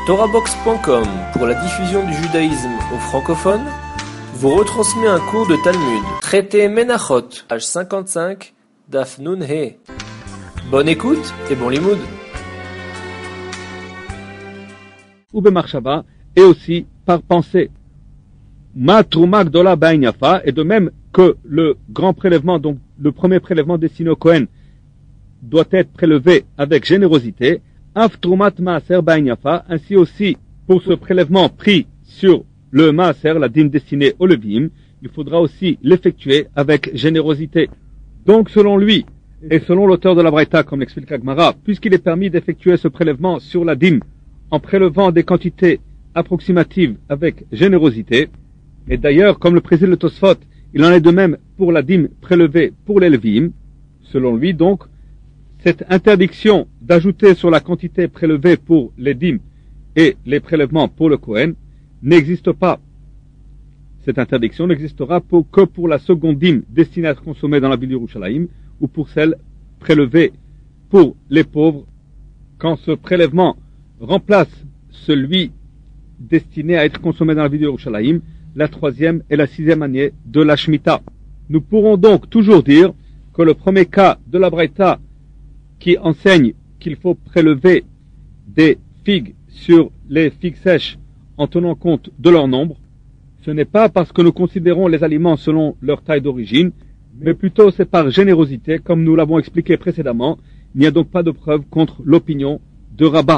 TorahBox.com, pour la diffusion du judaïsme aux francophones, vous retransmet un cours de Talmud, traité Menachot, page 55, Daf Nun He. Bonne écoute et bon limoud. Ou b'marshava, et aussi par pensée. Ma trouma gdola ba'in yafa, et de même que le grand prélèvement, donc le premier prélèvement destiné au Kohen, doit être prélevé avec générosité, af troumat maaser ba'in yafa, ainsi aussi pour ce prélèvement pris sur le maaser, la dîme destinée au levim, il faudra aussi l'effectuer avec générosité. Donc selon lui, et selon l'auteur de la Braïta, comme l'explique Agmara, puisqu'il est permis d'effectuer ce prélèvement sur la dîme en prélevant des quantités approximatives avec générosité, et d'ailleurs, comme le précise le Tosfot, il en est de même pour la dîme prélevée pour les levim, selon lui donc, cette interdiction d'ajouter sur la quantité prélevée pour les dîmes et les prélèvements pour le Kohen n'existe pas. Cette interdiction n'existera que pour la seconde dîme destinée à être consommée dans la ville d'Yerushalayim ou pour celle prélevée pour les pauvres quand ce prélèvement remplace celui destiné à être consommé dans la ville d'Yerushalayim, la troisième et la sixième année de la Shemitah. Nous pourrons donc toujours dire que le premier cas de la Braïta qui enseigne qu'il faut prélever des figues sur les figues sèches en tenant compte de leur nombre, ce n'est pas parce que nous considérons les aliments selon leur taille d'origine, mais plutôt c'est par générosité, comme nous l'avons expliqué précédemment. Il n'y a donc pas de preuve contre l'opinion de Rabat.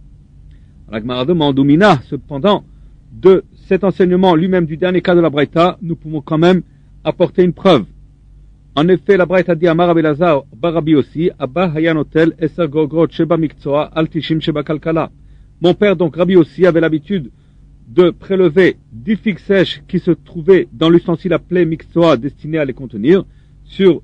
La Gemara demande au Mina, cependant, de cet enseignement lui-même du dernier cas de la Braïta, nous pouvons quand même apporter une preuve. En effet, la Braïta dit à Rabbi Elazar Barabi aussi, Abba Hayanotel Eser Gogrot Sheba Miktoa Altishim Sheba Kalkala. Mon père, donc Rabbi aussi, avait l'habitude de prélever 10 figues sèches qui se trouvaient dans l'ustensile appelé Miktoa destiné à les contenir, sur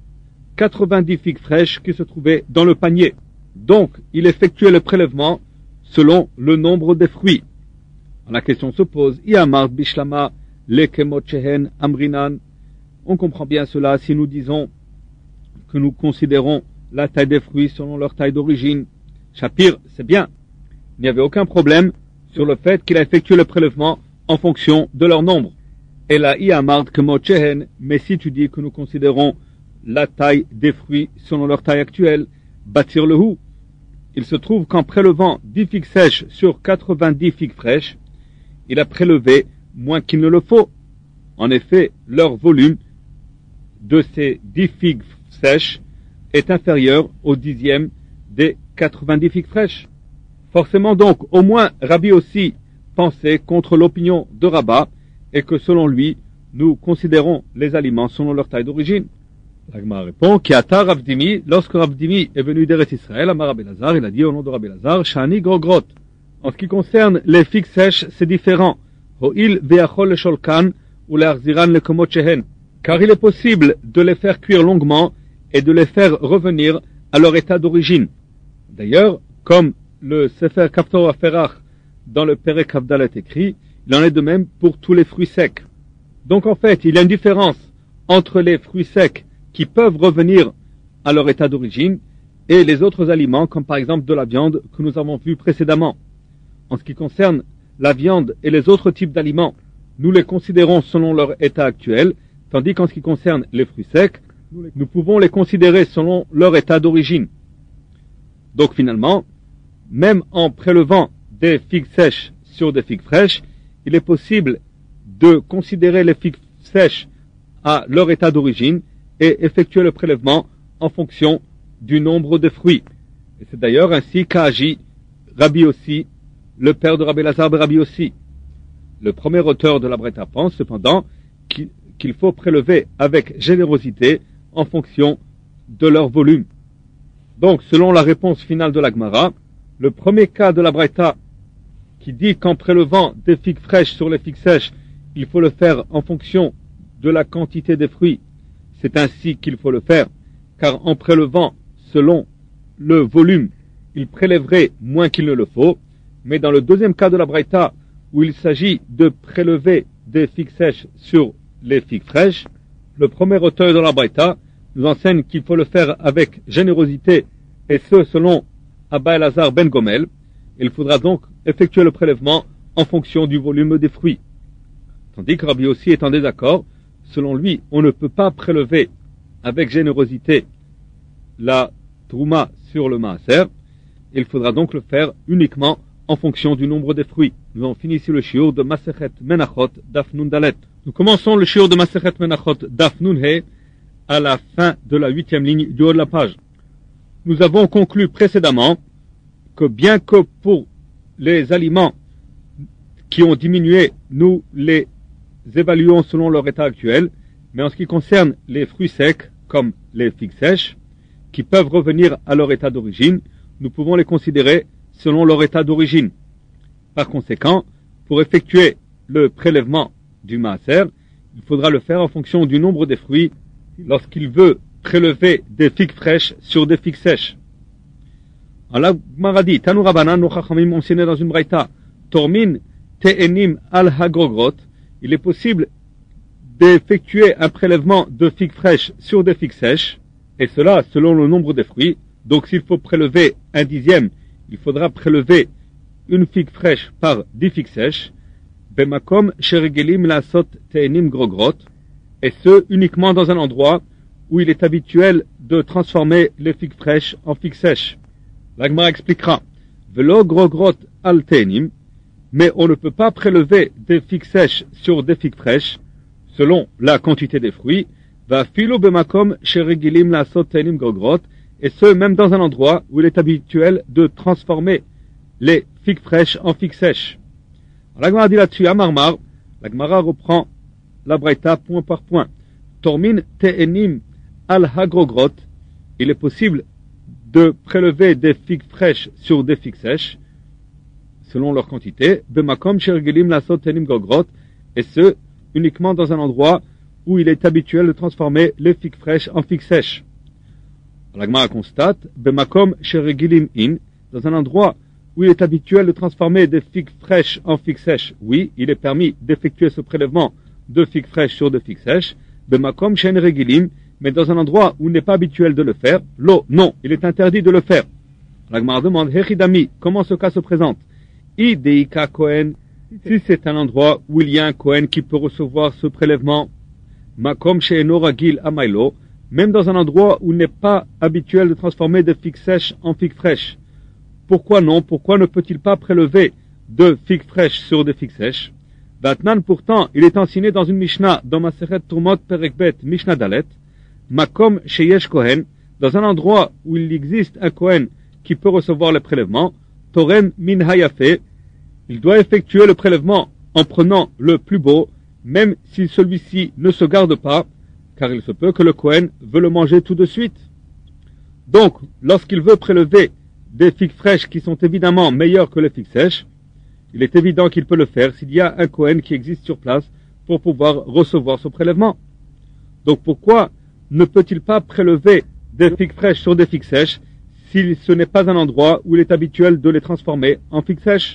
90 figues fraîches qui se trouvaient dans le panier. Donc, il effectuait le prélèvement selon le nombre des fruits. La question se pose, Iamar Bishlama Lekemot Shehen Amrinan. On comprend bien cela si nous disons que nous considérons la taille des fruits selon leur taille d'origine. Shapir, c'est bien. Il n'y avait aucun problème sur le fait qu'il a effectué le prélèvement en fonction de leur nombre. Et là, Iamar Kemot Shehen, mais si tu dis que nous considérons la taille des fruits selon leur taille actuelle, bâtir le hou. Il se trouve qu'en prélevant 10 figues sèches sur 90 figues fraîches, il a prélevé moins qu'il ne le faut. En effet, leur volume de ces 10 figues sèches est inférieur au dixième des 90 figues fraîches. Forcément donc, au moins Rabbi aussi pensait contre l'opinion de Rabat et que selon lui, nous considérons les aliments selon leur taille d'origine. L'Agma répond, Kiata Rav Dimi, lorsque Rav Dimi est venu d'Eretz Israël, Amar Rabbi Elazar, il a dit au nom de Rabbi Elazar, Shani Grogrot. En ce qui concerne les figues sèches, c'est différent. Ho'il ve'achol le sholkan ou le'achziran le komot shehen. Car il est possible de les faire cuire longuement et de les faire revenir à leur état d'origine. D'ailleurs, comme le Sefer Kaftor Aferach dans le Perek Havdal est écrit, il en est de même pour tous les fruits secs. Donc en fait, il y a une différence entre les fruits secs qui peuvent revenir à leur état d'origine et les autres aliments, comme par exemple de la viande que nous avons vu précédemment. En ce qui concerne la viande et les autres types d'aliments, nous les considérons selon leur état actuel, tandis qu'en ce qui concerne les fruits secs, nous pouvons les considérer selon leur état d'origine. Donc finalement, même en prélevant des figues sèches sur des figues fraîches, il est possible de considérer les figues sèches à leur état d'origine et effectuer le prélèvement en fonction du nombre de fruits. Et c'est d'ailleurs ainsi qu'a agi Rabbi aussi, le père de Rabbi Elazar Rabbi aussi. Le premier auteur de la Braïta pense cependant qu'il faut prélever avec générosité en fonction de leur volume. Donc, selon la réponse finale de la Gemara, le premier cas de la Braïta qui dit qu'en prélevant des figues fraîches sur les figues sèches, il faut le faire en fonction de la quantité des fruits, c'est ainsi qu'il faut le faire, car en prélevant selon le volume, il prélèverait moins qu'il ne le faut. Mais dans le deuxième cas de la Braïta, où il s'agit de prélever des figues sèches sur les figues fraîches, le premier auteur de la Braïta nous enseigne qu'il faut le faire avec générosité, et ce selon Abba Elazar ben Gomel, Il faudra donc effectuer le prélèvement en fonction du volume des fruits. Tandis que Rabbi Yossi est en désaccord. Selon lui, on ne peut pas prélever avec générosité la trouma sur le maaser. Il faudra donc le faire uniquement en fonction du nombre des fruits. Nous avons fini ici le shiur de Masechet Menachot Daf Nun Dalet. Nous commençons le shiur de Masechet Menachot Daf Nun He à la fin de la 8e ligne du haut de la page. Nous avons conclu précédemment que bien que pour les aliments qui ont diminué, nous les évaluons selon leur état actuel, mais en ce qui concerne les fruits secs, comme les figues sèches, qui peuvent revenir à leur état d'origine, nous pouvons les considérer selon leur état d'origine. Par conséquent, pour effectuer le prélèvement du maaser, il faudra le faire en fonction du nombre des fruits lorsqu'il veut prélever des figues fraîches sur des figues sèches. Allah m'a dit, Tanu Rabbanan, nos chachamim ont enseigné dans une braïta, Tormin te'enim al hagogrot, il est possible d'effectuer un prélèvement de figues fraîches sur des figues sèches, et cela selon le nombre des fruits. Donc s'il faut prélever un dixième, il faudra prélever une figue fraîche par 10 figues sèches, bemakom sheregelim lasot te'enim grogrot, et ce uniquement dans un endroit où il est habituel de transformer les figues fraîches en figues sèches. L'Agmara expliquera, velo grogrot al te'enim, mais on ne peut pas prélever des figues sèches sur des figues fraîches, selon la quantité des fruits, va filo bemakom sheregilim lasot te'enim grogrot, et ce même dans un endroit où il est habituel de transformer les figues fraîches en figues sèches. L'Agmara dit là-dessus, Amarmar, l'Agmara reprend la braïta point par point. Tormin te'enim al hagrogrot, il est possible de prélever des figues fraîches sur des figues sèches, selon leur quantité, bemakom sheregilim lasot te'enim grogrot, et ce uniquement dans un endroit où il est habituel de transformer les figues fraîches en figues sèches. La Gemara constate, bemakom sheregilim in, dans un endroit où il est habituel de transformer des figues fraîches en figues sèches. Oui, il est permis d'effectuer ce prélèvement de figues fraîches sur de figues sèches. Bemakom shen regilim, mais dans un endroit où il n'est pas habituel de le faire. Lo, non, il est interdit de le faire. La Gemara demande, Hechidami, comment ce cas se présente? Ideika Kohen, si c'est un endroit où il y a un Kohen qui peut recevoir ce prélèvement, Makom she'eno ragil amailo, même dans un endroit où il n'est pas habituel de transformer des figues sèches en figues fraîches. Pourquoi non? Pourquoi ne peut-il pas prélever de figues fraîches sur des figues sèches? Vatnan, pourtant, il est enseigné dans une Mishnah, dans Masechet Trumot Perekbet, Mishnah Dalet, Makom sheyesh Kohen, dans un endroit où il existe un Kohen qui peut recevoir le prélèvement, Torem min hayafe, il doit effectuer le prélèvement en prenant le plus beau, même si celui-ci ne se garde pas, car il se peut que le Kohen veut le manger tout de suite. Donc, lorsqu'il veut prélever des figues fraîches qui sont évidemment meilleures que les figues sèches, il est évident qu'il peut le faire s'il y a un Kohen qui existe sur place pour pouvoir recevoir ce prélèvement. Donc pourquoi ne peut-il pas prélever des figues fraîches sur des figues sèches si ce n'est pas un endroit où il est habituel de les transformer en figues sèches?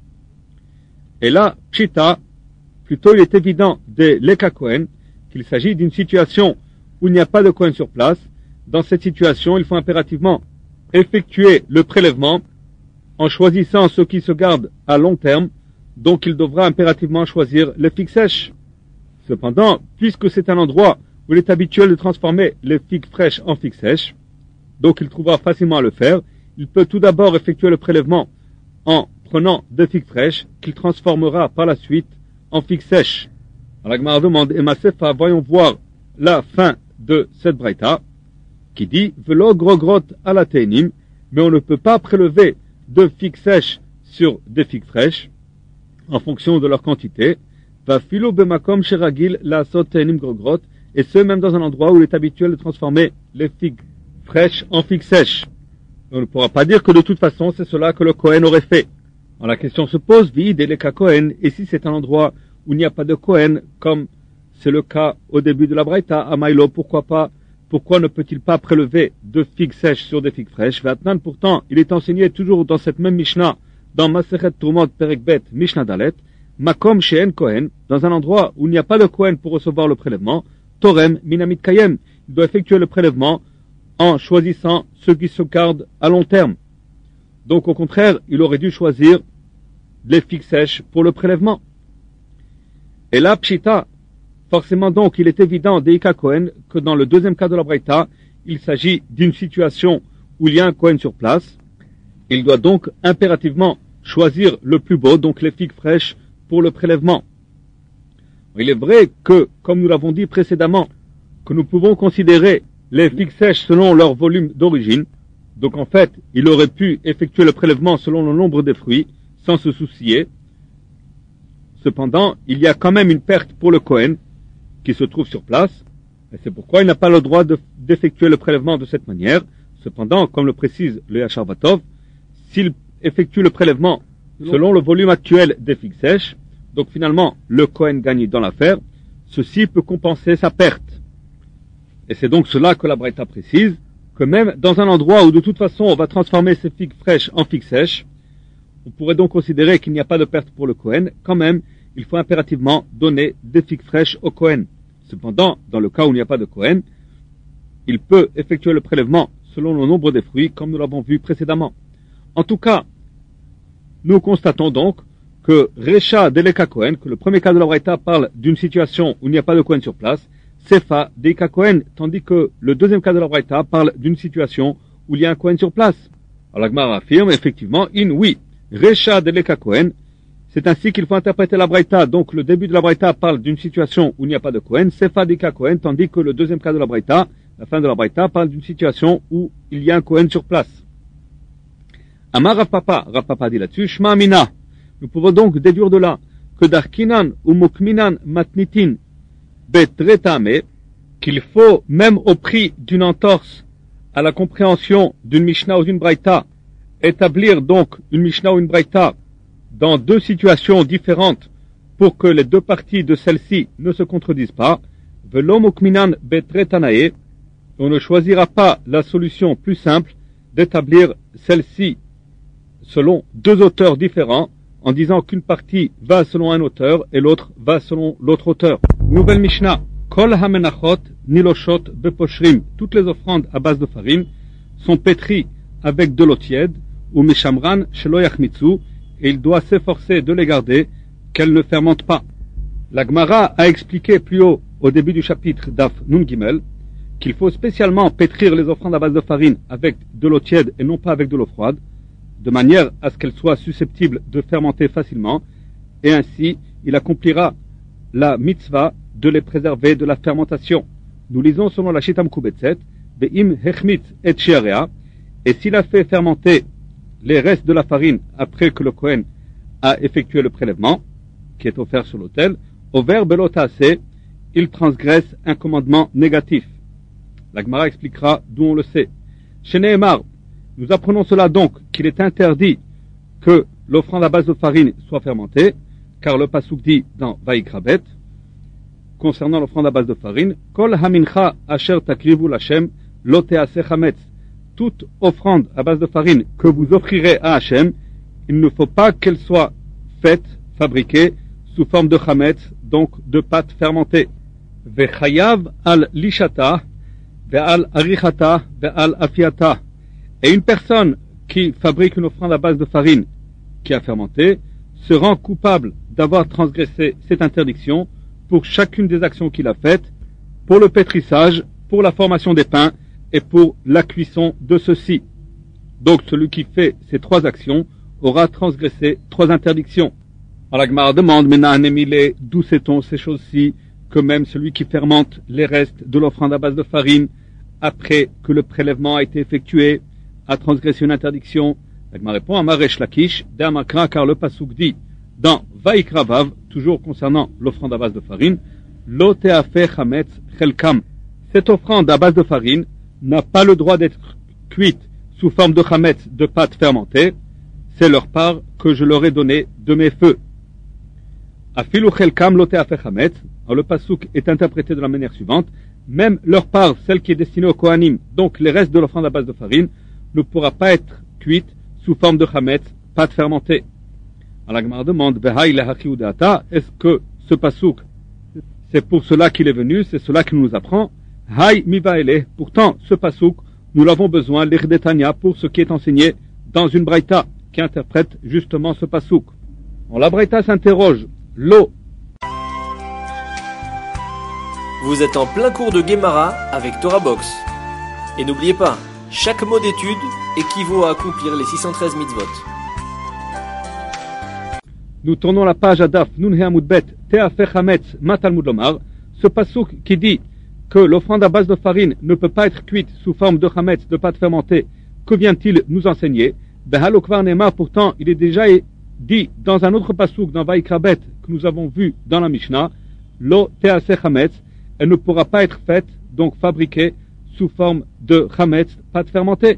Et là, Pshita, plutôt il est évident des Leka Kohen qu'il s'agit d'une situation où il n'y a pas de Kohen sur place. Dans cette situation, il faut impérativement effectuer le prélèvement en choisissant ceux qui se gardent à long terme, donc il devra impérativement choisir les figues sèches. Cependant, puisque c'est un endroit où il est habituel de transformer les figues fraîches en figues sèches, donc il trouvera facilement à le faire, il peut tout d'abord effectuer le prélèvement en prenant des figues fraîches qu'il transformera par la suite en figues sèches. Alors la Gemara demande, et Masefa, voyons voir la fin de cette braïta, qui dit, velo grogrot ala te'enim, mais on ne peut pas prélever de figues sèches sur des figues fraîches, en fonction de leur quantité, va filo bemakom sheragil la sot te'enim grogrot, et ce même dans un endroit où il est habituel de transformer les figues fraîches en figues sèches. On ne pourra pas dire que de toute façon c'est cela que le Kohen aurait fait. Alors la question se pose, vide et leka Kohen, et si c'est un endroit où il n'y a pas de Kohen, comme c'est le cas au début de la braïta, à Maïlo, pourquoi ne peut-il pas prélever de figues sèches sur des figues fraîches? Vatnan, pourtant, il est enseigné toujours dans cette même Mishnah, dans Masechet Trumot Perekbet, Mishnah Dalet, Makom she'en Kohen, dans un endroit où il n'y a pas de Kohen pour recevoir le prélèvement, Torem minamit kayem, il doit effectuer le prélèvement en choisissant ceux qui se gardent à long terme. Donc au contraire, il aurait dû choisir les figues sèches pour le prélèvement. Et là, pshita, forcément donc, il est évident d'Eika Kohen que dans le deuxième cas de la Braïta, il s'agit d'une situation où il y a un Kohen sur place. Il doit donc impérativement choisir le plus beau, donc les figues fraîches, pour le prélèvement. Il est vrai que, comme nous l'avons dit précédemment, que nous pouvons considérer les figues sèches selon leur volume d'origine. Donc en fait, il aurait pu effectuer le prélèvement selon le nombre des fruits, sans se soucier. Cependant, il y a quand même une perte pour le Kohen, qui se trouve sur place, et c'est pourquoi il n'a pas le droit d'effectuer le prélèvement de cette manière. Cependant, comme le précise le Yachar Vatov, s'il effectue le prélèvement selon le volume actuel des figues sèches, donc finalement le Kohen gagne dans l'affaire, ceci peut compenser sa perte. Et c'est donc cela que la Braïta précise, que même dans un endroit où de toute façon on va transformer ces figues fraîches en figues sèches, on pourrait donc considérer qu'il n'y a pas de perte pour le Kohen. Quand même, il faut impérativement donner des figues fraîches au Kohen. Cependant, dans le cas où il n'y a pas de Kohen, il peut effectuer le prélèvement selon le nombre des fruits, comme nous l'avons vu précédemment. En tout cas, nous constatons donc que Recha Deleka Kohen, que le premier cas de la Braïta parle d'une situation où il n'y a pas de Kohen sur place, Sefa Deleka Kohen, tandis que le deuxième cas de la Braïta parle d'une situation où il y a un Kohen sur place. Alors la Gemara affirme effectivement, oui, Recha Deleka Kohen, c'est ainsi qu'il faut interpréter la Braïta. Donc le début de la Braïta parle d'une situation où il n'y a pas de Kohen, Sefa Deleka Kohen, tandis que le deuxième cas de la Braïta, la fin de la Braïta, parle d'une situation où il y a un Kohen sur place. Amar Rav Papa dit là-dessus, Shma Amina. Nous pouvons donc déduire de là que Darkinan ou Mokminan Matnitin Betretame, qu'il faut, même au prix d'une entorse à la compréhension d'une Mishnah ou d'une Braïta, établir donc une Mishnah ou une Braïta dans deux situations différentes pour que les deux parties de celle-ci ne se contredisent pas. Velo Mokminan Betretanae, on ne choisira pas la solution plus simple d'établir celle-ci selon deux auteurs différents, en disant qu'une partie va selon un auteur et l'autre va selon l'autre auteur. Nouvelle Mishnah. Kol hamenachot niloshot beposhrim. Toutes les offrandes à base de farine sont pétries avec de l'eau tiède, ou mishamran shelo yachmitzu, et il doit s'efforcer de les garder, qu'elles ne fermentent pas. La Gemara a expliqué plus haut, au début du chapitre d'Af Nun Gimel, qu'il faut spécialement pétrir les offrandes à base de farine avec de l'eau tiède et non pas avec de l'eau froide, de manière à ce qu'elles soient susceptibles de fermenter facilement, et ainsi il accomplira la mitzvah de les préserver de la fermentation. Nous lisons selon la Shitam Kubetset, Be'im hechmitz et shiarea, et s'il a fait fermenter les restes de la farine après que le Kohen a effectué le prélèvement, qui est offert sur l'autel, au verbe belotase, il transgresse un commandement négatif. La Gemara expliquera d'où on le sait. Chez Nehemar, nous apprenons cela donc, qu'il est interdit que l'offrande à base de farine soit fermentée, car le pasuk dit dans Vaïkrabet, concernant l'offrande à base de farine, Kol hamincha asher takrivu l'Hashem lo te'aseh chametz. Toute offrande à base de farine que vous offrirez à Hachem, il ne faut pas qu'elle soit faite, fabriquée, sous forme de chametz, donc de pâte fermentée. Vechayav al lishata, ve'al arichata, ve'al afiata. Et une personne qui fabrique une offrande à base de farine qui a fermenté se rend coupable d'avoir transgressé cette interdiction pour chacune des actions qu'il a faites, pour le pétrissage, pour la formation des pains et pour la cuisson de ceux-ci. Donc celui qui fait ces trois actions aura transgressé trois interdictions. Alors la Gemara demande, mais Nahanemile, d'où sait-on ces choses-ci, que même celui qui fermente les restes de l'offrande à base de farine après que le prélèvement a été effectué a transgressé une interdiction? La Gemara répond, Amaresh Lakish, d'Amakra, car le pasuk dit dans Vaikravav, toujours concernant l'offrande à base de farine, Lo te'afeh chametz chelkam. Cette offrande à base de farine n'a pas le droit d'être cuite sous forme de chametz, de pâte fermentée. C'est leur part que je leur ai donnée de mes feux. Afilu chelkam lo te'afeh chametz. Alors le pasuk est interprété de la manière suivante. Même leur part, celle qui est destinée au Kohanim, donc les restes de l'offrande à base de farine, ne pourra pas être cuite sous forme de chametz, pâte fermentée. Alors la Gemara demande, est-ce que ce pasuk, c'est pour cela qu'il est venu, c'est cela qu'il nous apprend? Hay mivaele. Pourtant, ce pasuk, nous l'avons besoin, l'Irdetania, pour ce qui est enseigné dans une braïta qui interprète justement ce pasouk. La braïta s'interroge, l'eau. Vous êtes en plein cours de Gemara avec Torah Box. Et n'oubliez pas, chaque mot d'étude équivaut à accomplir les 613 mitzvot. Nous tournons la page à Daf, Nun He Amud Bet, Te'afeh Hametz, Ma Talmud Lomar, ce pasouk qui dit que l'offrande à base de farine ne peut pas être cuite sous forme de Hametz, de pâte fermentée. Que vient-il nous enseigner? Behalo Kvar Ne'mar, pourtant, il est déjà dit dans un autre pasouk, dans Vaikra Bet, que nous avons vu dans la Mishnah, Lo Te'aseh Hametz, elle ne pourra pas être faite, donc fabriquée, sous forme de Hametz, pâte fermentée.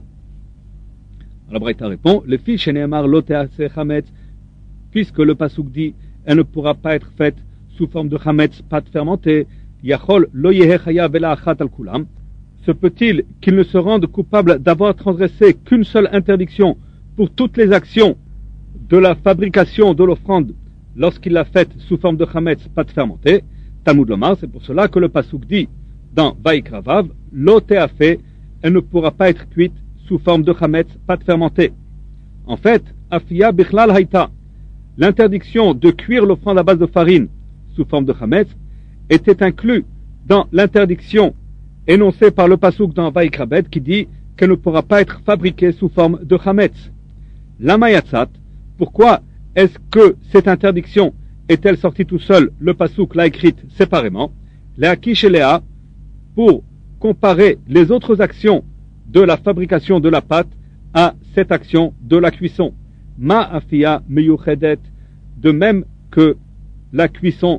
La Braïta répond, le fils Shene'emar Lo Te'aseh Hametz, puisque le pasouk dit, elle ne pourra pas être faite sous forme de Hametz, pâte fermentée, Yachol Lo Yehe Chayav Ela Achat Al Kulam, se peut-il qu'il ne se rende coupable d'avoir transgressé qu'une seule interdiction pour toutes les actions de la fabrication de l'offrande lorsqu'il l'a faite sous forme de Hametz, pâte fermentée? Talmud Lomar, c'est pour cela que le pasouk dit dans Vaikra Vav, Lo Te'afeh, elle ne pourra pas être cuite sous forme de Hametz, pâte fermentée. En fait, Afia Bichlal Haïta, l'interdiction de cuire l'offrande à base de farine sous forme de Hametz était inclus dans l'interdiction énoncée par le pasouk dans Vaikra Bet qui dit qu'elle ne pourra pas être fabriquée sous forme de Hametz. Lama Yatzat, pourquoi est-ce que cette interdiction est-elle sortie tout seul? Le pasouk l'a écrite séparément. Léa Kish et Léa, pour comparer les autres actions de la fabrication de la pâte à cette action de la cuisson. Ma afia meyuchedet, de même que la cuisson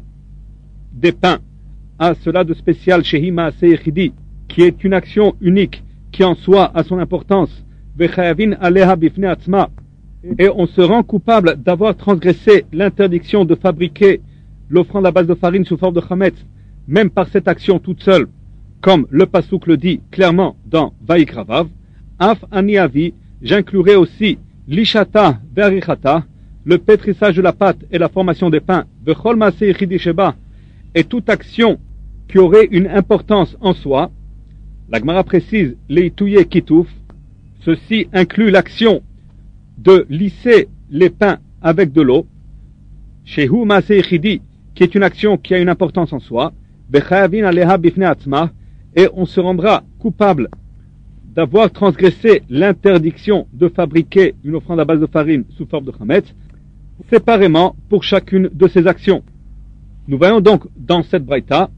des pains a cela de spécial chez Hima Seyechidi, qui est une action unique qui en soi a son importance. Vechayavin aleha bifne atzma, et on se rend coupable d'avoir transgressé l'interdiction de fabriquer l'offrande à base de farine sous forme de Hametz, même par cette action toute seule, comme le pasouk le dit clairement dans Vaikra Vav. Af ani avi, j'inclurai aussi l'ishata verichata, le pétrissage de la pâte et la formation des pains, vechol maaseh yichidi sheba, et toute action qui aurait une importance en soi. La Gemara précise leitouye kitouf, ceci inclut l'action de lisser les pains avec de l'eau, shehu maaseh yichidi, qui est une action qui a une importance en soi, bechayavin aleha bifne atzma, et on se rendra coupable d'avoir transgressé l'interdiction de fabriquer une offrande à base de farine sous forme de Hametz, séparément pour chacune de ces actions. Nous voyons donc dans cette braïta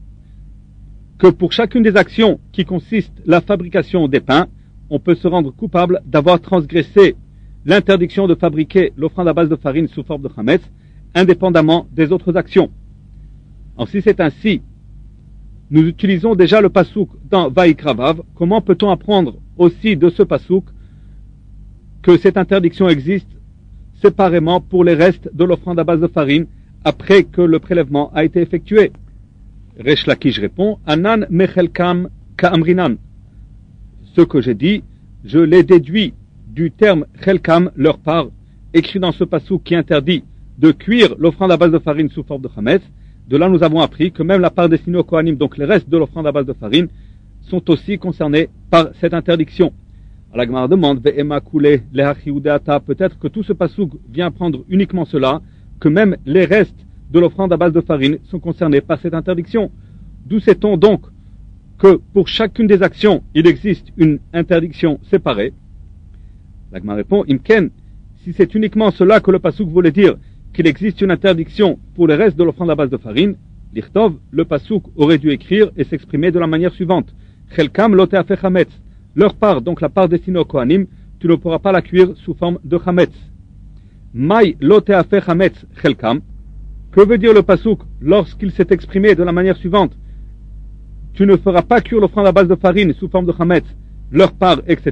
que pour chacune des actions qui consistent la fabrication des pains, on peut se rendre coupable d'avoir transgressé l'interdiction de fabriquer l'offrande à base de farine sous forme de Hametz, indépendamment des autres actions. Alors si c'est ainsi, nous utilisons déjà le pasouk dans Vaikra Vav. Comment peut-on apprendre aussi de ce pasouk que cette interdiction existe séparément pour les restes de l'offrande à base de farine après que le prélèvement a été effectué? Resh Lakish répond, Anan mechelkam ka'amrinan. Ce que j'ai dit, je l'ai déduit du terme chelkam, leur part, écrit dans ce pasouk qui interdit de cuire l'offrande à base de farine sous forme de Hametz. De là, nous avons appris que même la part destinée aux Kohanim, donc les restes de l'offrande à base de farine, sont aussi concernés par cette interdiction. La Gemara demande, peut-être que tout ce pasouk vient prendre uniquement cela, que même les restes de l'offrande à base de farine sont concernés par cette interdiction. D'où sait-on donc que pour chacune des actions, il existe une interdiction séparée? La Gemara répond, Imken, si c'est uniquement cela que le pasouk voulait dire, qu'il existe une interdiction pour les restes de l'offrande à base de farine, l'Ichtov, le pasouk aurait dû écrire et s'exprimer de la manière suivante. Chelkam lo te'afeh Hametz. Leur part, donc la part destinée au Kohanim, tu ne pourras pas la cuire sous forme de Hametz. Mai lo te'afeh Hametz Chelkam. Que veut dire le pasouk lorsqu'il s'est exprimé de la manière suivante? Tu ne feras pas cuire l'offrande à base de farine sous forme de Hametz, leur part, etc.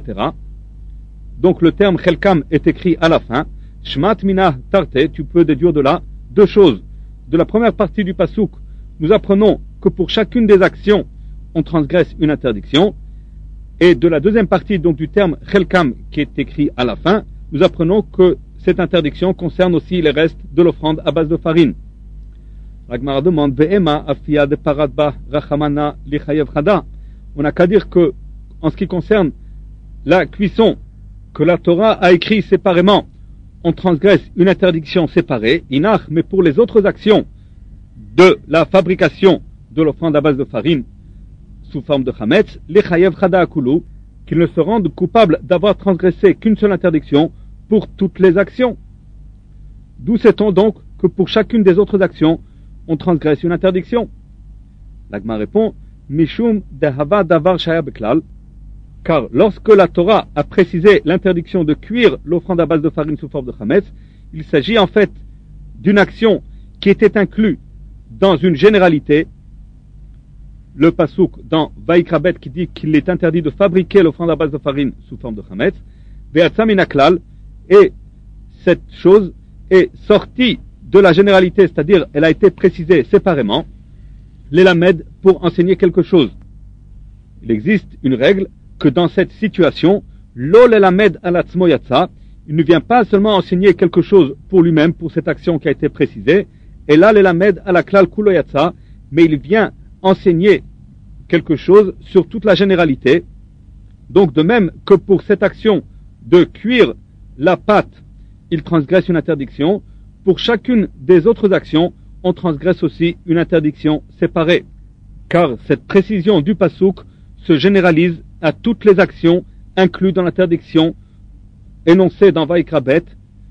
Donc le terme Chelkam est écrit à la fin. Shmat mina tarte, tu peux déduire de là deux choses. De la première partie du pasouk, nous apprenons que pour chacune des actions, on transgresse une interdiction. Et de la deuxième partie, donc du terme chelkam qui est écrit à la fin, nous apprenons que cette interdiction concerne aussi les restes de l'offrande à base de farine. La Gemara demande, Ve'ema afia de paradba rachamana lichayev chada. On n'a qu'à dire que, en ce qui concerne la cuisson que la Torah a écrit séparément, on transgresse une interdiction séparée, inach, mais pour les autres actions de la fabrication de l'offrande à base de farine sous forme de chametz, les chayev chada akulu, qu'ils ne se rendent coupables d'avoir transgressé qu'une seule interdiction pour toutes les actions. D'où sait-on donc que pour chacune des autres actions, on transgresse une interdiction? L'Agma répond, Mishum dehava davar shaya beklal, car lorsque la Torah a précisé l'interdiction de cuire l'offrande à base de farine sous forme de chametz, il s'agit en fait d'une action qui était inclue dans une généralité, le pasouk dans Vaikra Bet qui dit qu'il est interdit de fabriquer l'offrande à base de farine sous forme de chametz, ve'atza min haklal, et cette chose est sortie de la généralité, c'est-à-dire elle a été précisée séparément, l'élamed pour enseigner quelque chose. Il existe une règle que dans cette situation, lo l'élamed alatzmo yatsa, il ne vient pas seulement enseigner quelque chose pour lui-même, pour cette action qui a été précisée, et là l'élamed alaklal kulo yatsa, mais il vient enseigner quelque chose sur toute la généralité. Donc de même que pour cette action de cuire la pâte, il transgresse une interdiction, pour chacune des autres actions, on transgresse aussi une interdiction séparée. Car cette précision du pasouk se généralise à toutes les actions incluses dans l'interdiction énoncée dans Vaikra Bet,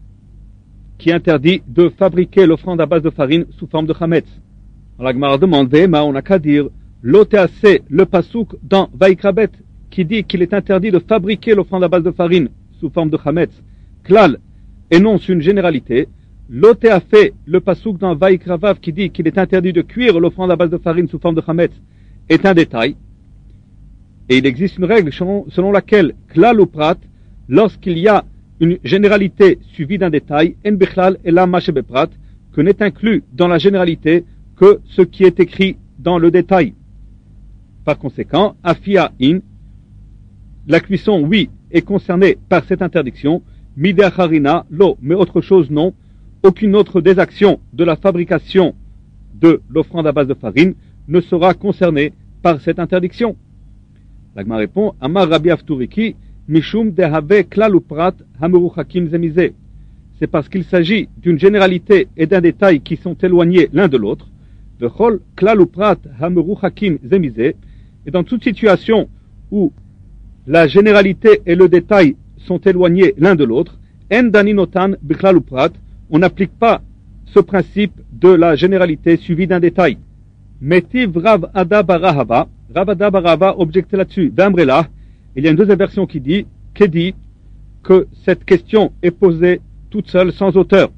qui interdit de fabriquer l'offrande à base de farine sous forme de chametz. La Gemara demande, on n'a qu'à dire, l'otéacé, le pasouk dans Vaikra Bet, qui dit qu'il est interdit de fabriquer l'offrande à base de farine sous forme de chametz. Klal énonce une généralité. L'otéafé, le pasouk dans Vaikra Vav, qui dit qu'il est interdit de cuire l'offrande à base de farine sous forme de chametz, est un détail. Et il existe une règle selon laquelle, klal ou prat, lorsqu'il y a une généralité suivie d'un détail, en bichlal et la mashebeprat, que n'est inclus dans la généralité que ce qui est écrit dans le détail. Par conséquent, afia in, la cuisson, oui, est concernée par cette interdiction, mideh harina, lo, mais autre chose, non, aucune autre des actions de la fabrication de l'offrande à base de farine ne sera concernée par cette interdiction. L'Agma répond, Amar Rabbi Afturiki, Mishum dehave klal uprat hameruchakim zemize. C'est parce qu'il s'agit d'une généralité et d'un détail qui sont éloignés l'un de l'autre. Vechol klal uprat hameruchakim zemize. Et dans toute situation où la généralité et le détail sont éloignés l'un de l'autre, en daninotan bichlal uprat, on n'applique pas ce principe de la généralité suivie d'un détail. Metiv Rav Ada Barahava, Rav Ada Barahava objectait là-dessus. D'Ambrela, il y a une deuxième version qui dit que cette question est posée toute seule, sans auteur.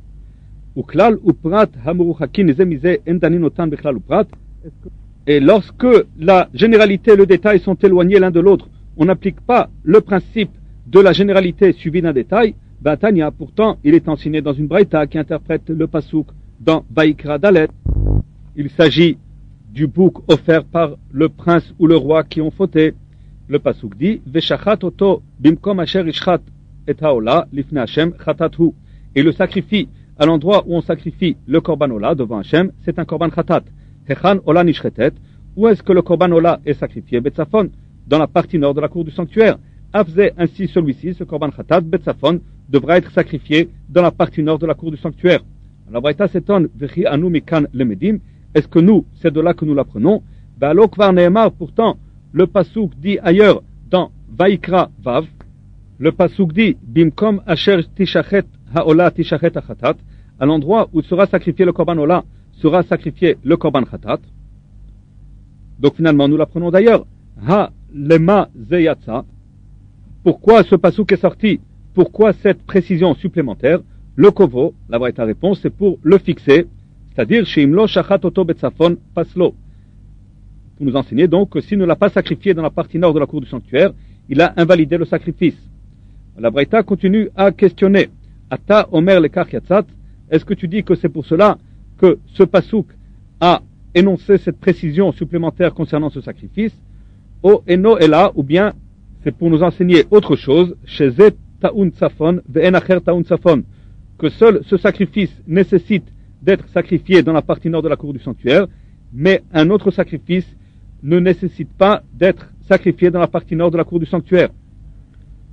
Et lorsque la généralité et le détail sont éloignés l'un de l'autre, on n'applique pas le principe de la généralité suivie d'un détail. Tanya, pourtant, il est enseigné dans une braïta qui interprète le pasouk dans Vaikra Dalet. Il s'agit du bouc offert par le prince ou le roi qui ont fauté. Le pasouk dit, Veshachat oto bimkom asher ishchat et haola lifne Hashem chatathu. Et le sacrifie à l'endroit où on sacrifie le korban ola devant Hashem, c'est un korban chatat. Hechan ola nishchetet. Où est-ce que le korban ola est sacrifié? Betzafon, dans la partie nord de la cour du sanctuaire. Afze, ainsi celui-ci, ce korban chatat, Betzafon, devra être sacrifié dans la partie nord de la cour du sanctuaire. La Braïta s'étonne, Vechi anu mikan lemedim, est-ce que nous, c'est de là que nous l'apprenons? Ba'alo kvar neemar, pourtant, le pasouk dit ailleurs, dans Vaikra Vav, le pasouk dit, bimkom asher tishachet haola tishachet achatat, à l'endroit où sera sacrifié le korban ola, sera sacrifié le korban chatat. Donc finalement, nous l'apprenons d'ailleurs, ha lema zeyatsa. Pourquoi ce pasouk est sorti? Pourquoi cette précision supplémentaire? Le kovo, la vraie réponse, c'est pour le fixer, c'est-à-dire sheimlo shachat oto betzafon paslo. Pour nous enseigner donc que s'il ne l'a pas sacrifié dans la partie nord de la cour du sanctuaire, il a invalidé le sacrifice. La Braïta continue à questionner. Ata omer le yatzat, est-ce que tu dis que c'est pour cela que ce pasouk a énoncé cette précision supplémentaire concernant ce sacrifice? O eno ela, ou bien c'est pour nous enseigner autre chose, chez Taun Tsafon, Ve'enacher Taun Tsafon, que seul ce sacrifice nécessite d'être sacrifié dans la partie nord de la cour du sanctuaire, mais un autre sacrifice ne nécessite pas d'être sacrifié dans la partie nord de la cour du sanctuaire.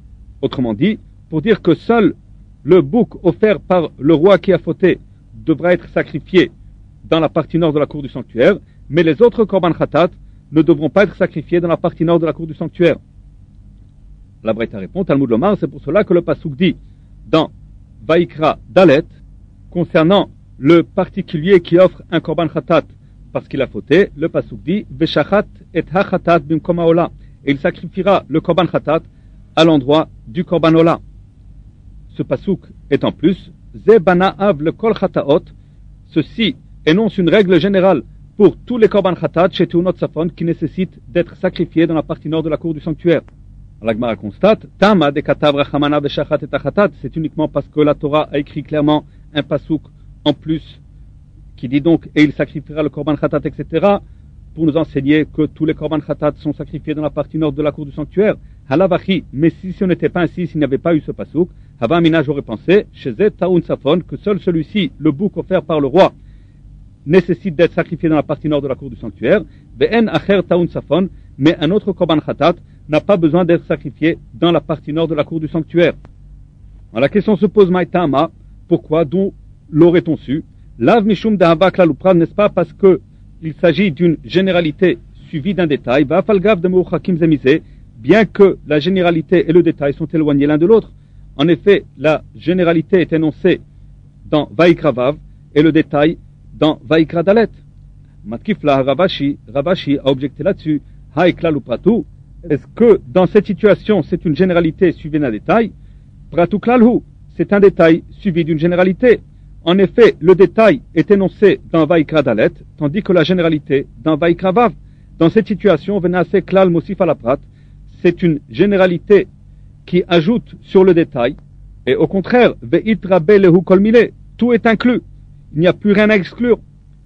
Autrement dit, pour dire que seul le bouc offert par le roi qui a fauté devra être sacrifié dans la partie nord de la cour du sanctuaire, mais les autres korban khatat ne devront pas être sacrifiés dans la partie nord de la cour du sanctuaire. La Braïta répond, Talmud Lomar, c'est pour cela que le pasuk dit dans Vaikra Dalet, concernant le particulier qui offre un korban khatat parce qu'il a fauté, le pasuk dit Veshachat et ha-khatat bimkom ha'ola, et il sacrifiera le korban khatat à l'endroit du korban ola. Ce pasuk est en plus Ze bana av le kol khataot, ceci énonce une règle générale pour tous les korban khatat chez Teunot Safon qui nécessitent d'être sacrifiés dans la partie nord de la cour du sanctuaire. La Gemara constate, Tama de katav rachamana veshachat et achatat, c'est uniquement parce que la Torah a écrit clairement un pasuk en plus qui dit donc et il sacrifiera le korban khatat, etc., pour nous enseigner que tous les korban khatat sont sacrifiés dans la partie nord de la cour du sanctuaire. Halavachi, mais si ce n'était pas ainsi, s'il n'y avait pas eu ce pasuk, Hava Mina, j'aurais pensé, chez Taoun Safon, que seul celui-ci, le bouc offert par le roi, nécessite d'être sacrifié dans la partie nord de la cour du sanctuaire. Ve'en acher Taoun Safon, mais un autre korban khatat n'a pas besoin d'être sacrifié dans la partie nord de la cour du sanctuaire. Alors la question se pose, Maïtama, pourquoi, d'où l'aurait-on su? Lav Mishum Dahava Klalupra, n'est-ce pas parce que il s'agit d'une généralité suivie d'un détail, Va'afalgav de Mouchakim Zemizé, bien que la généralité et le détail sont éloignés l'un de l'autre. En effet, la généralité est énoncée dans Vaikra Vav et le détail dans Vaikra Dalet. Matkifla Ravashi a objecté là-dessus. Haïklal ou Pratou, est-ce que dans cette situation c'est une généralité suivie d'un détail? Pratou Klalhu, c'est un détail suivi d'une généralité. En effet, le détail est énoncé dans Vaikra Dalet, tandis que la généralité dans Vaikra Vav. Dans cette situation, Venase Klal Mosif Alaprat, c'est une généralité qui ajoute sur le détail, et au contraire, Ve'it Rabbe Lehu Kol Mile, tout est inclus, il n'y a plus rien à exclure.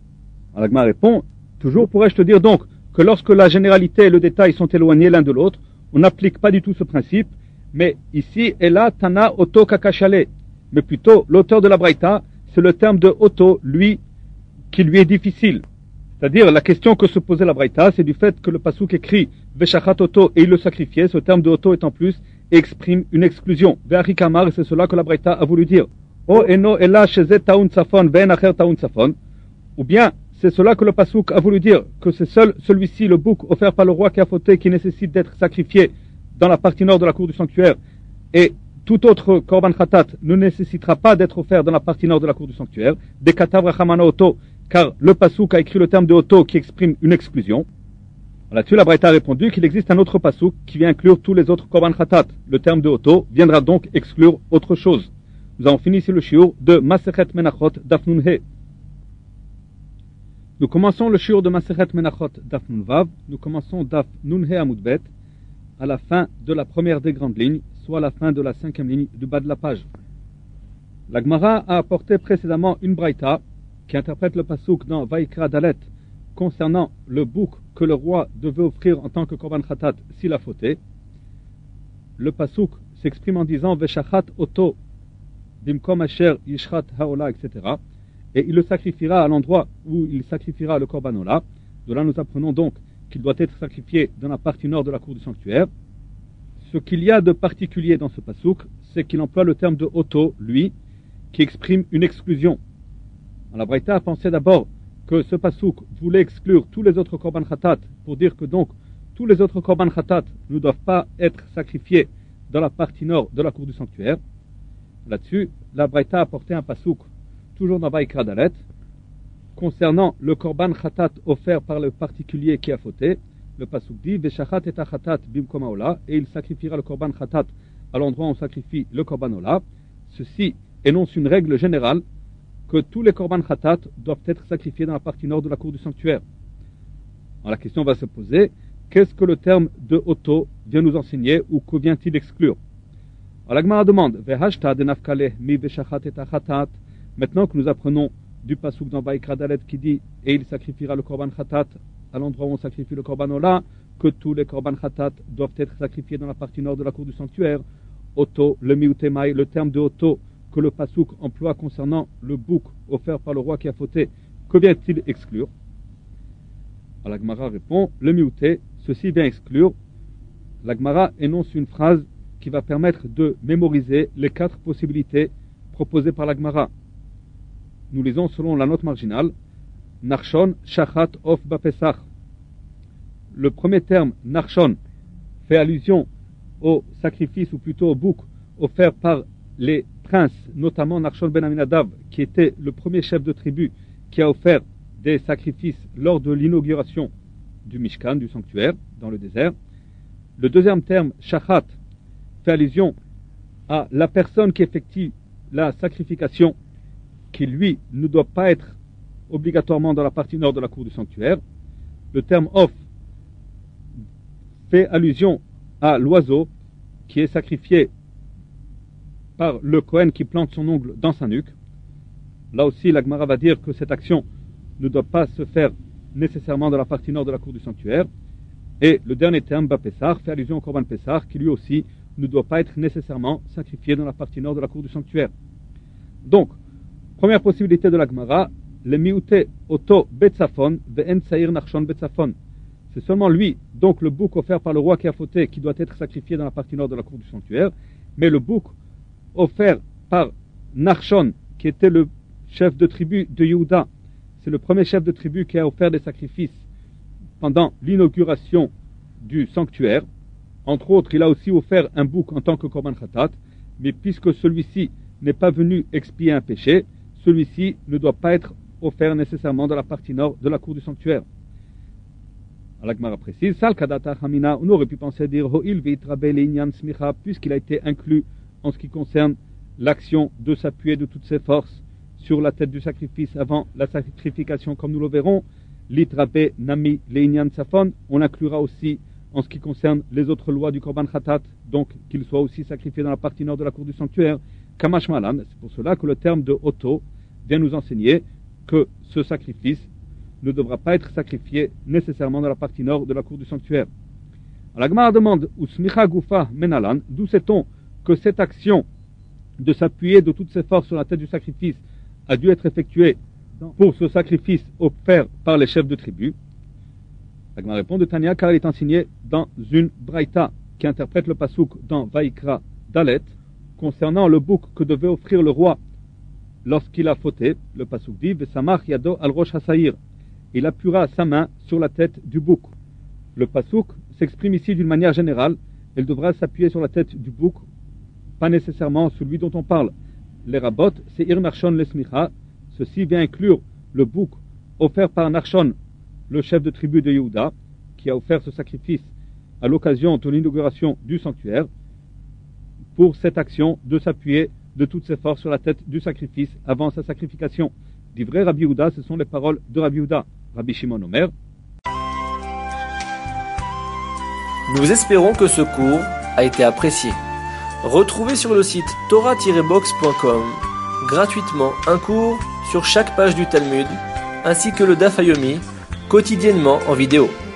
Alagma répond, toujours pourrais-je te dire donc que lorsque la généralité et le détail sont éloignés l'un de l'autre, on n'applique pas du tout ce principe, mais ici et là, Tana Oto Kakashale, mais plutôt l'auteur de la Braïta, c'est le terme de Oto, lui, qui lui est difficile. C'est-à-dire, la question que se posait la Braïta, c'est du fait que le pasuk écrit Veshachat Oto et il le sacrifiait, ce terme de Oto est en plus, et exprime une exclusion. Ve'achikamar, et c'est cela que la Braïta a voulu dire. O eno ela shezet taun safon ve'en acher taun safon. Ou bien, c'est cela que le pasuk a voulu dire, que c'est seul celui-ci, le bouc offert par le roi qui a fauté, qui nécessite d'être sacrifié dans la partie nord de la cour du sanctuaire, et tout autre korban khatat ne nécessitera pas d'être offert dans la partie nord de la cour du sanctuaire, des katav rachamana oto, car le pasuk a écrit le terme de oto qui exprime une exclusion. Là-dessus, la Braïta a répondu qu'il existe un autre pasuk qui vient inclure tous les autres korban khatat. Le terme de oto viendra donc exclure autre chose. Nous avons fini ici le shiur de Masechet Menachot Daf Nun He. Nous commençons le shiur de Masechet Menachot Daf Nun Vav. Nous commençons Daf Nun He Amud Bet à la fin de la première des grandes lignes, soit à la fin de la 5e ligne du bas de la page. La Gemara a apporté précédemment une Braïta qui interprète le pasuk dans Vaikra Dalet concernant le bouc que le roi devait offrir en tant que korban khatat s'il a fauté. Le pasuk s'exprime en disant Veshachat Oto Bimkom Asher Yishchat Haola, etc. Et il le sacrifiera à l'endroit où il sacrifiera le korban ola. De là nous apprenons donc qu'il doit être sacrifié dans la partie nord de la cour du sanctuaire. Ce qu'il y a de particulier dans ce pasuk, c'est qu'il emploie le terme de Oto, lui, qui exprime une exclusion. La Braïta a pensé d'abord que ce pasuk voulait exclure tous les autres korban khatat pour dire que donc tous les autres korban khatat ne doivent pas être sacrifiés dans la partie nord de la cour du sanctuaire. Là-dessus, la Braïta a apporté un pasuk, toujours dans Vaikra Dalet, concernant le korban khatat offert par le particulier qui a fauté. Le pasuk dit Veshachat et khatat bimkom haola, et il sacrifiera le korban khatat à l'endroit où on sacrifie le korban ola. Ceci énonce une règle générale que tous les korban khatat doivent être sacrifiés dans la partie nord de la cour du sanctuaire. Alors la question va se poser, qu'est-ce que le terme de Oto vient nous enseigner ou que vient-il exclure? Alors la Gemara demande, Vehashta de nafkale mi veshachat et khatat, maintenant que nous apprenons du pasuk dans Vaikra Dalet qui dit et il sacrifiera le korban khatat à l'endroit où on sacrifie le korban ola, que tous les korban khatat doivent être sacrifiés dans la partie nord de la cour du sanctuaire. Oto, le miutemai, le terme de Oto que le pasuk emploie concernant le bouc offert par le roi qui a fauté, que vient-il exclure? Alors la Gemara répond, le miuté, ceci vient exclure. La Gemara énonce une phrase qui va permettre de mémoriser les 4 possibilités proposées par la Gemara. Nous lisons selon la note marginale Narshon Shachat Of Bapesach. Le premier terme, Narshon, fait allusion au sacrifice, ou plutôt au bouc, offert par les princes, notamment Narshon ben Aminadav, qui était le premier chef de tribu qui a offert des sacrifices lors de l'inauguration du Mishkan, du sanctuaire, dans le désert. Le deuxième terme, Shachat, fait allusion à la personne qui effectue la sacrification, qui lui ne doit pas être obligatoirement dans la partie nord de la cour du sanctuaire. Le terme Of fait allusion à l'oiseau qui est sacrifié par le Kohen qui plante son ongle dans sa nuque. Là aussi, la Gemara va dire que cette action ne doit pas se faire nécessairement dans la partie nord de la cour du sanctuaire. Et le dernier terme, Bapessar, fait allusion au Korban Pessar, qui lui aussi ne doit pas être nécessairement sacrifié dans la partie nord de la cour du sanctuaire. Donc, première possibilité de la Gemara, le miute oto betzafon ve'en saïr nachshon betzafon. C'est seulement lui, donc le bouc offert par le roi qui a fauté, qui doit être sacrifié dans la partie nord de la cour du sanctuaire, mais le bouc offert par Nachshon, qui était le chef de tribu de Yehuda, c'est le premier chef de tribu qui a offert des sacrifices pendant l'inauguration du sanctuaire. Entre autres, il a aussi offert un bouc en tant que Korban Khatat, mais puisque celui-ci n'est pas venu expier un péché, celui-ci ne doit pas être offert nécessairement dans la partie nord de la cour du sanctuaire. La Gemara précise, on aurait pu penser dire puisqu'il a été inclus en ce qui concerne l'action de s'appuyer de toutes ses forces sur la tête du sacrifice avant la sacrification, comme nous le verrons, litrabe nami leinyan safon, on inclura aussi en ce qui concerne les autres lois du Korban Khatat, donc qu'il soit aussi sacrifié dans la partie nord de la cour du sanctuaire, kamash malan. C'est pour cela que le terme de Oto vient nous enseigner que ce sacrifice ne devra pas être sacrifié nécessairement dans la partie nord de la cour du sanctuaire. La Gemara demande Usmicha Gufa Menalan, d'où sait-on que cette action de s'appuyer de toutes ses forces sur la tête du sacrifice a dû être effectuée pour ce sacrifice offert par les chefs de tribu. La Gemara répond de Tania, car il est enseigné dans une braïta qui interprète le pasouk dans Vaikra Dalet concernant le bouc que devait offrir le roi lorsqu'il a fauté. Le pasouk dit Vesamach Yado al Rosh Hasaïr. Il appuiera sa main sur la tête du bouc. Le pasouk s'exprime ici d'une manière générale. Il devra s'appuyer sur la tête du bouc, pas nécessairement celui dont on parle. Les rabots, c'est Ir Narshon Lesmicha. Ceci vient inclure le bouc offert par Narshon, le chef de tribu de Yehuda, qui a offert ce sacrifice à l'occasion de l'inauguration du sanctuaire, pour cette action de s'appuyer de toutes ses forces sur la tête du sacrifice avant sa sacrification. Divrei Rabbi Yehuda, ce sont les paroles de Rabbi Yehuda. Rabbi Shimon Omer. Nous espérons que ce cours a été apprécié. Retrouvez sur le site torah-box.com gratuitement un cours sur chaque page du Talmud, ainsi que le Daf Yomi, quotidiennement en vidéo.